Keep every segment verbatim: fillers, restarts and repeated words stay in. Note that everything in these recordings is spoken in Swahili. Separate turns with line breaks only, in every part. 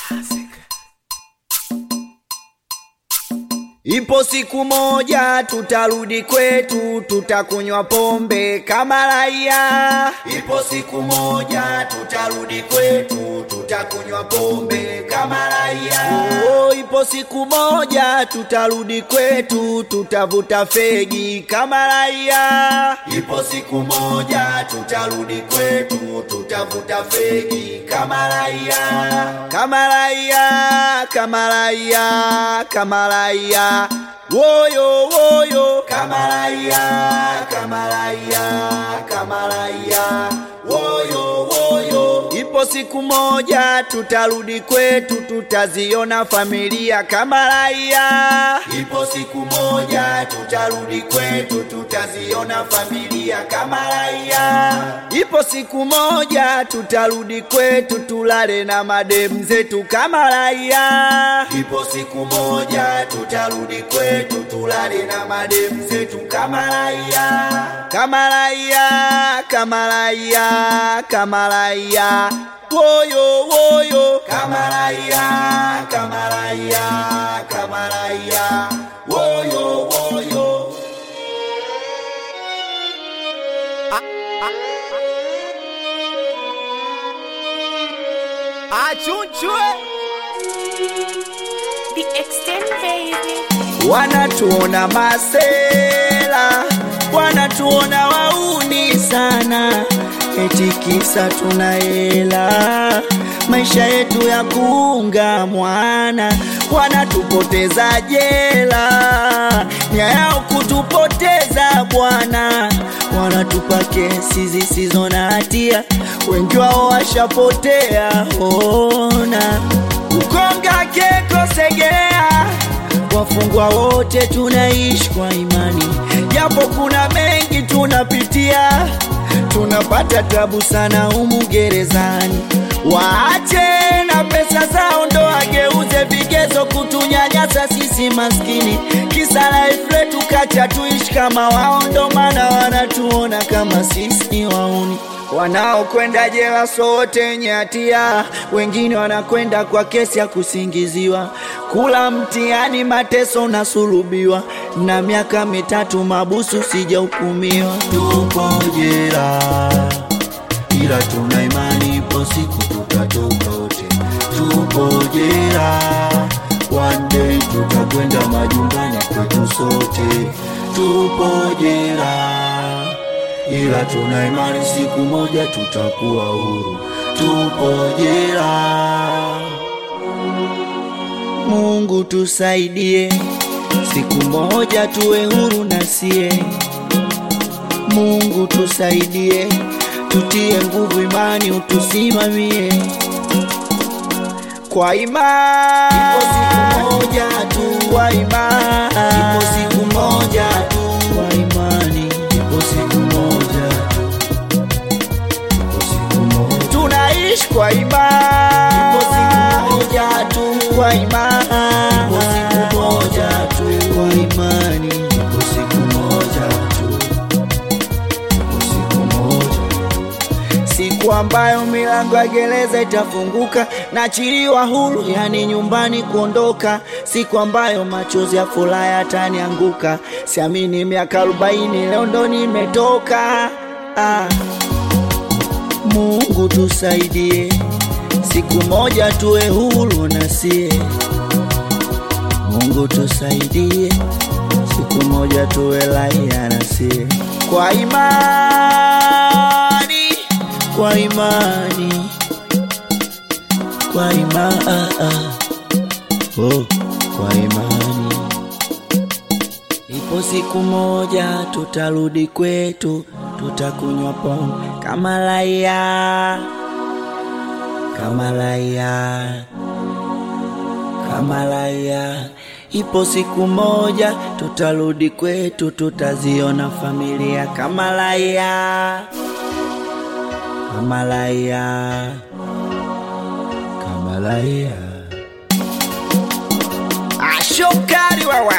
Ipo siku moja tutarudi kwetu, tutakunywa pombe kama raia. Ipo siku moja tutarudi kwetu, tutakunywa pombe kama raia. Oh, ipo siku moja tutarudi kwetu, tutavuta fegi kama raia. Ipo siku moja tutarudi kwetu, tutavuta fegi kama raia. Kama raia, kama raia, kama raia. Woyo woyo kama raia, kama raia, kama raia. Woyo woyo. Ipo siku moja tutarudi kwetu, tutaziona familia kama raia. Ipo siku moja tutarudi kwetu, tutaziona familia kama raia. Ipo siku moja tutarudi kwetu, tulale na madem zetu kama raia. Ipo siku moja tutarudi kwetu, tulale na madem zetu kama raia. Kama raia, kama raia, kama raia. Woyo woyo kama raia, kama raia, kama raia. Woyo woyo. Achunchwe
The Extend baby.
wanatuona masela, wanatuona wauni sana, eti kisa tuna hela, maisha yetu ya kuunga mwana. Wanatupoteza jela, nia yao kutupoteza bwana. Wanatupa kesi zisizo na hatia, wengi wao washapotea. Ona ukonga keko segea, wafungwa wote tunaishi kwa imani, japo kuna mengi tunapitia, tunapata tabu sana humu gerezani. Waache na pesa zao ndo ageuze vigezo kutunyanyasa sisi maskini, kisa life letu kacha tuishi kama wao, ndo maana wanatuona kama sisi wauni. Wanaokwenda jela sote nyatia, wengine wanakwenda kwa kesi ya kusingiziwa, kula mtihani mateso na sulubiwa, na miaka mitatu mabusu sijahukumiwa. Tupo jela ila tuna imani ipo siku tutatoka wote. Tupo jela, one day tutakwenda majumbani kwetu sote. Tupo jela ila tuna imani siku moja tutakuwa huru. Tupo jela, Mungu tusaidie, siku moja tuwe huru nasie. Mungu tusaidie, tutie nguvu imani utusimamie. Kwa imani ipo siku moja tu, kwa imani ipo siku moja tu, kwa imani ipo siku moja tu, ipo siku moja tunaishi kwa imani. Ipo siku moja tu, kwa imani ipo siku moja tu, kwa imani ipo siku moja tu, ipo siku moja. Siku ambayo milango ya gereza itafunguka, nachiliwa huru, yani nyumbani kuondoka. Siku ambayo machozi ya furaha yatanianguka, siamini miaka arobaini leo ndo nimetoka. ah. Mungu tusaidie, siku moja tuwe huru nasie. Mungu tusaidie, siku moja tuwe raia nasie. Kwa imani, kwa imani, kwa imani, oh, kwa imani. Ipo siku moja tutarudi kwetu, tutakunywa pombe kama raia, kama raia, kama raia. Ipo siku moja tutarudi kwetu, tutaziona familia kama raia, kama raia, kama raia. Ashokari wawa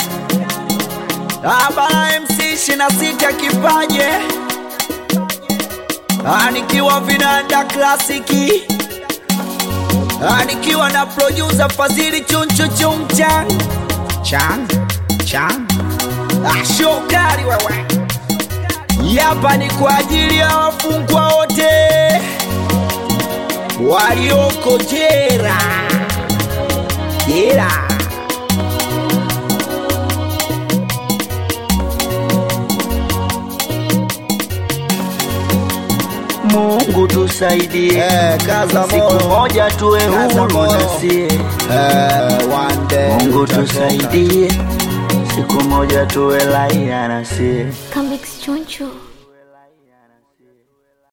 Abala M C ishirini na sita kipaje, nikiwa vinanda klasiki. Nikiwa na producer Fadhili Chunchu Chunchang Chang Chang Ashokari wewe. Yapa ni kwa ajili ya wafungwa wote walioko jela. Jela. Mungu tusaidie,
Eh, kaza
siku
moyo.
moja tuwe
Kaza
huru
moyo.
nasie.
Eh, one day
Mungu
utatoka.
tusaidie, siku moja tuwe raia nasie.
Convicts Choncho.